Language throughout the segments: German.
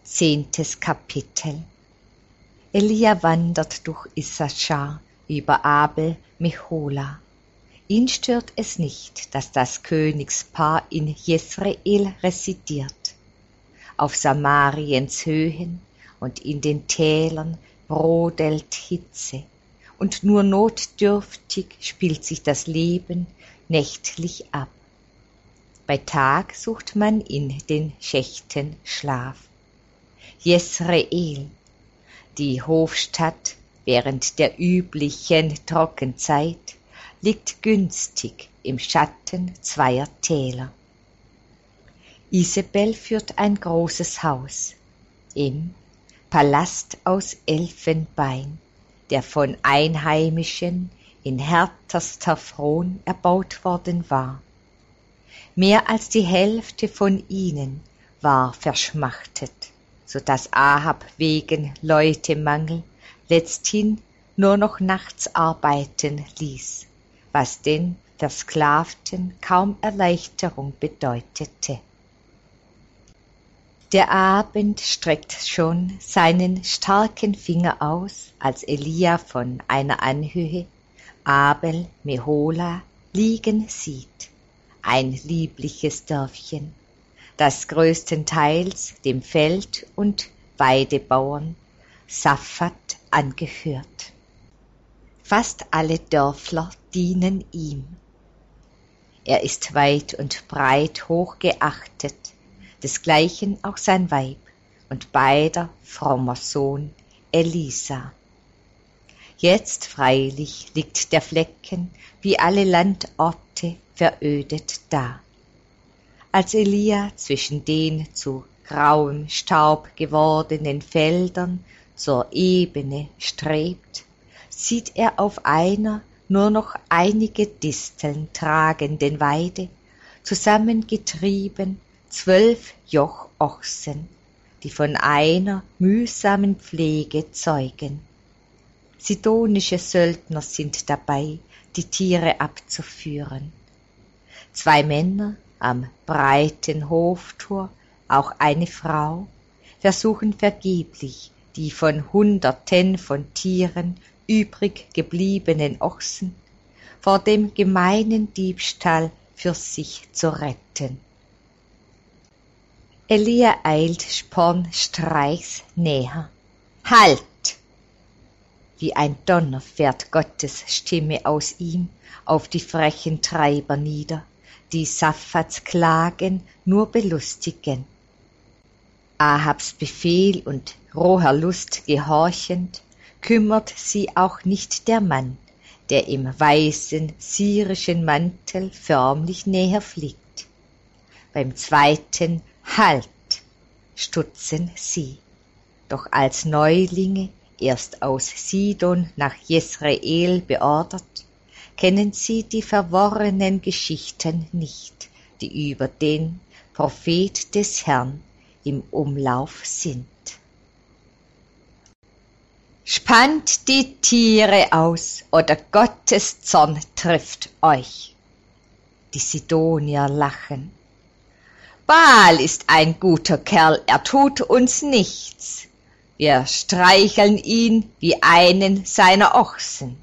10. Kapitel. Elia wandert durch Issachar über Abel Mehola. Ihn stört es nicht, dass das Königspaar in Jesreel residiert. Auf Samariens Höhen und in den Tälern brodelt Hitze, und nur notdürftig spielt sich das Leben nächtlich ab. Bei Tag sucht man in den Schächten Schlaf. Jesreel, die Hofstadt während der üblichen Trockenzeit, liegt günstig im Schatten zweier Täler. Isabel führt ein großes Haus im Palast aus Elfenbein, der von Einheimischen in härterster Fron erbaut worden war. Mehr als die Hälfte von ihnen war verschmachtet, so dass Ahab wegen Leutemangel letzthin nur noch nachts arbeiten ließ, was den Versklavten kaum Erleichterung bedeutete. Der Abend streckt schon seinen starken Finger aus, als Elia von einer Anhöhe Abel Mehola liegen sieht, ein liebliches Dörfchen, das größtenteils dem Feld- und Weidebauern Saphat angehört. Fast alle Dörfler dienen ihm. Er ist weit und breit hochgeachtet, desgleichen auch sein Weib und beider frommer Sohn Elisa. Jetzt freilich liegt der Flecken wie alle Landorte verödet da. Als Elia zwischen den zu grauem Staub gewordenen Feldern zur Ebene strebt, sieht er auf einer nur noch einige Disteln tragenden Weide, zusammengetrieben 12 Jochochsen, die von einer mühsamen Pflege zeugen. Sidonische Söldner sind dabei, die Tiere abzuführen. 2 Männer am breiten Hoftor, auch eine Frau, versuchen vergeblich, die von Hunderten von Tieren übrig gebliebenen Ochsen vor dem gemeinen Diebstahl für sich zu retten. Elia eilt spornstreichs näher. Halt! Wie ein Donner fährt Gottes Stimme aus ihm auf die frechen Treiber nieder, die Saphats Klagen nur belustigen. Ahabs Befehl und roher Lust gehorchend, kümmert sie auch nicht der Mann, der im weißen syrischen Mantel förmlich näher fliegt. Beim zweiten Halt stutzen sie, doch als Neulinge, erst aus Sidon nach Jesreel beordert, kennen sie die verworrenen Geschichten nicht, die über den Prophet des Herrn im Umlauf sind. Spannt die Tiere aus, oder Gottes Zorn trifft euch. Die Sidonier lachen. Baal ist ein guter Kerl, er tut uns nichts. Wir streicheln ihn wie einen seiner Ochsen.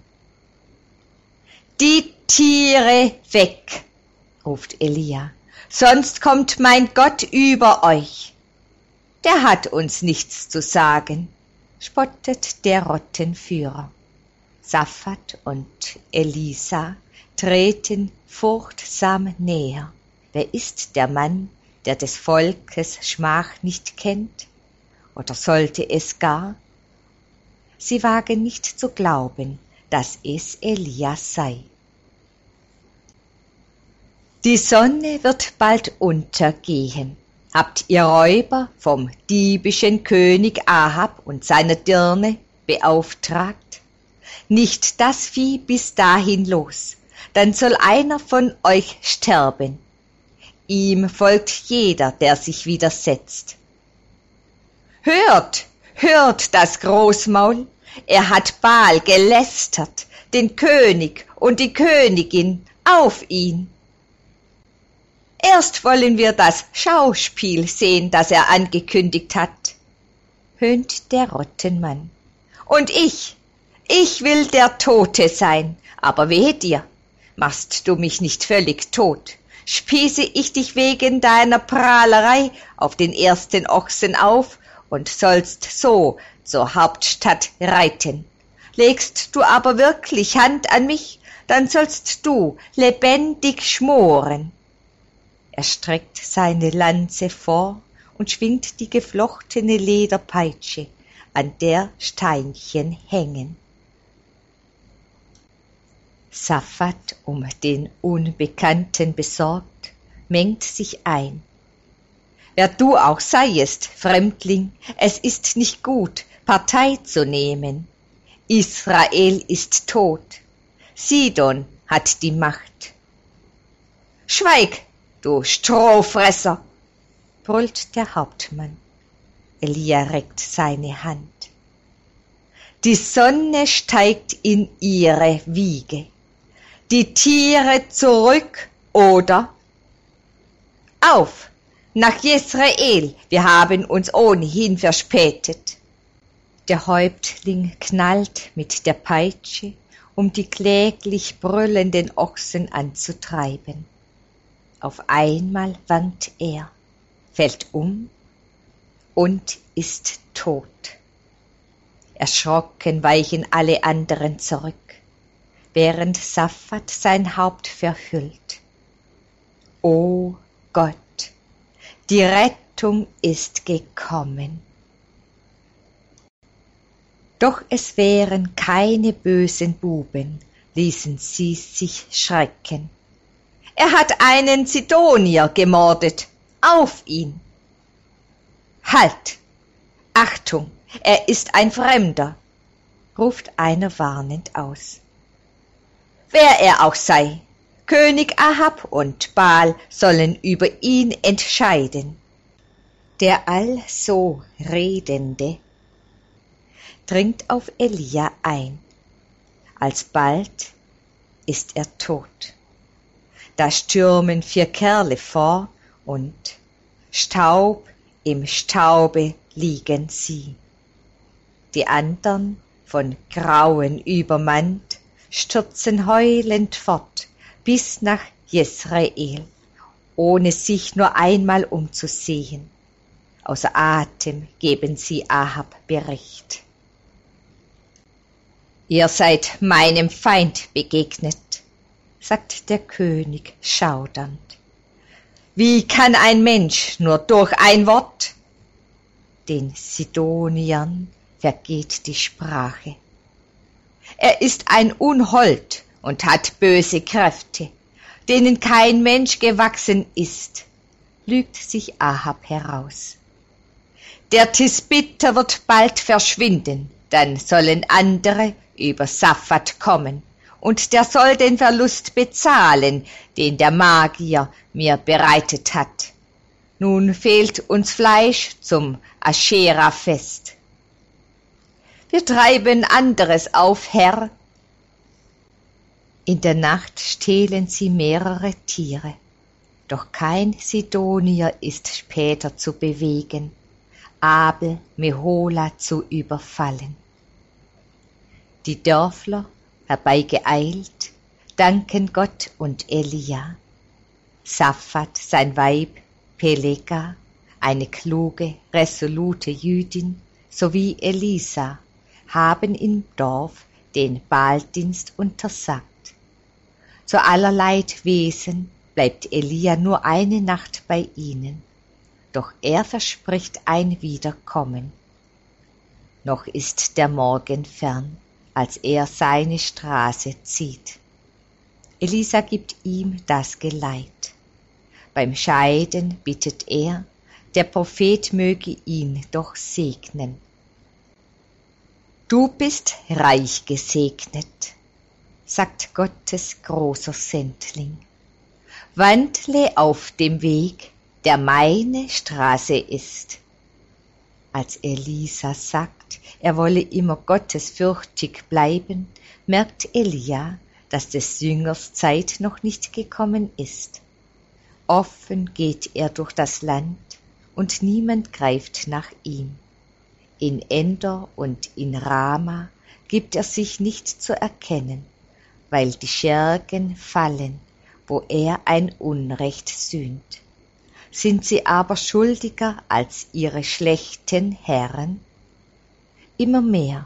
Die Tiere weg, ruft Elia, sonst kommt mein Gott über euch. Der hat uns nichts zu sagen, spottet der Rottenführer. Saphat und Elisa treten furchtsam näher. Wer ist der Mann, der des Volkes Schmach nicht kennt? Oder sollte es gar? Sie wagen nicht zu glauben, dass es Elia sei. Die Sonne wird bald untergehen. Habt ihr Räuber vom diebischen König Ahab und seiner Dirne beauftragt? Nicht das Vieh bis dahin los, dann soll einer von euch sterben. Ihm folgt jeder, der sich widersetzt. Hört, hört das Großmaul, er hat Baal gelästert, den König und die Königin, auf ihn. Erst wollen wir das Schauspiel sehen, das er angekündigt hat. höhnt der Rottenmann. Und ich will der Tote sein, aber wehe dir, machst du mich nicht völlig tot, spieße ich dich wegen deiner Prahlerei auf den ersten Ochsen auf und sollst so zur Hauptstadt reiten. Legst du aber wirklich Hand an mich, dann sollst du lebendig schmoren. Er streckt seine Lanze vor und schwingt die geflochtene Lederpeitsche, an der Steinchen hängen. Saffat, um den Unbekannten besorgt, mengt sich ein. Wer du auch seiest, Fremdling, es ist nicht gut, Partei zu nehmen. Israel ist tot, Sidon hat die Macht. Schweig, du Strohfresser, brüllt der Hauptmann. Elia reckt seine Hand. Die Sonne steigt in ihre Wiege. Die Tiere zurück oder auf, nach Jesrael, wir haben uns ohnehin verspätet. Der Häuptling knallt mit der Peitsche, um die kläglich brüllenden Ochsen anzutreiben. Auf einmal wankt er, fällt um und ist tot. Erschrocken weichen alle anderen zurück, während Saffat sein Haupt verhüllt. O Gott, die Rettung ist gekommen. Doch es wären keine bösen Buben, ließen sie sich schrecken. Er hat einen Sidonier gemordet, auf ihn! Halt! Achtung, er ist ein Fremder, ruft einer warnend aus. Wer er auch sei, König Ahab und Baal sollen über ihn entscheiden. Der also Redende dringt auf Elia ein. Alsbald ist er tot. Da stürmen 4 Kerle vor und Staub im Staube liegen sie. Die andern, von Grauen übermannt, stürzen heulend fort bis nach Jesrael, ohne sich nur einmal umzusehen. Außer Atem geben sie Ahab Bericht. Ihr seid meinem Feind begegnet, sagt der König schaudernd. Wie kann ein Mensch nur durch ein Wort? Den Sidoniern vergeht die Sprache. Er ist ein Unhold und hat böse Kräfte, denen kein Mensch gewachsen ist, lügt sich Ahab heraus. Der Tisbiter wird bald verschwinden, dann sollen andere über Saffat kommen, und der soll den Verlust bezahlen, den der Magier mir bereitet hat. Nun fehlt uns Fleisch zum Aschera-Fest. Wir treiben anderes auf, Herr. In der Nacht stehlen sie mehrere Tiere, doch kein Sidonier ist später zu bewegen, Abel Mehola zu überfallen. Die Dörfler, herbeigeeilt, danken Gott und Elia. Saffat, sein Weib, Pelega, eine kluge, resolute Jüdin, sowie Elisa haben im Dorf den Baaldienst untersagt. Zu aller Leidwesen bleibt Elia nur eine Nacht bei ihnen, doch er verspricht ein Wiederkommen. Noch ist der Morgen fern, als er seine Straße zieht. Elisa gibt ihm das Geleit. Beim Scheiden bittet er, der Prophet möge ihn doch segnen. Du bist reich gesegnet, sagt Gottes großer Sendling. Wandle auf dem Weg, der meine Straße ist. Als Elisa sagt, er wolle immer gottesfürchtig bleiben, merkt Elia, dass des Jüngers Zeit noch nicht gekommen ist. Offen geht er durch das Land und niemand greift nach ihm. In Endor und in Rama gibt er sich nicht zu erkennen, weil die Schergen fallen, wo er ein Unrecht sühnt. Sind sie aber schuldiger als ihre schlechten Herren? Immer mehr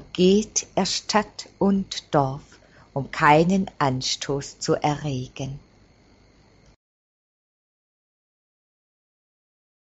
umgeht er Stadt und Dorf, um keinen Anstoß zu erregen.